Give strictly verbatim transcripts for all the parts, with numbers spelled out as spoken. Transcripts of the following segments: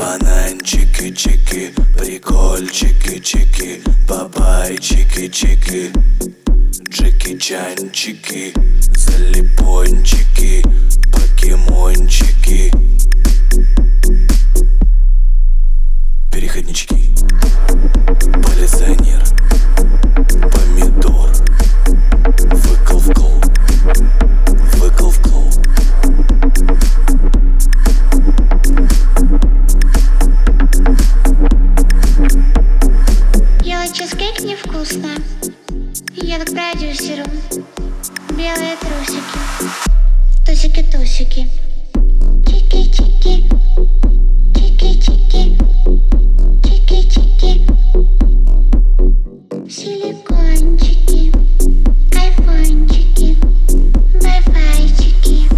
Бананчики-чики, прикольчики-чики, бабайчики-чики, Джеки-чанчики, залипончики, покемончики, переходнички, полиционер, помидор, выкл-вкл, выкл-вкл. Ела чизкейк невкусно. Еду к продюсеру. Белые трусики, тусики-тусики. Чики-чики, чики-чики, чики-чики. Силикончики, айфончики, вай-файчики.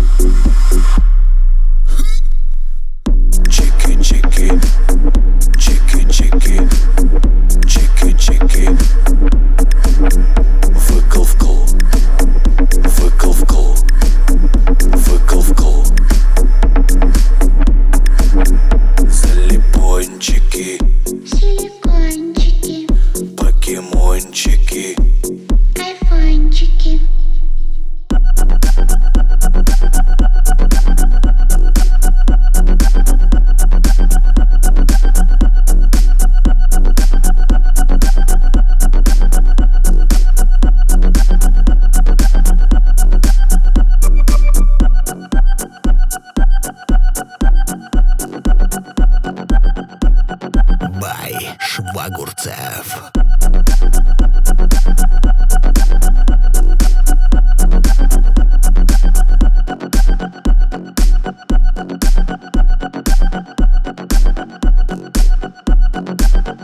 Чики-чики, чики-чики, чики-чики, выкл-вкл, выкл-вкл, выкл-вкл, залипончики, Силикончики, покемончики, айфончики. Бай Швагурцев. Thank you.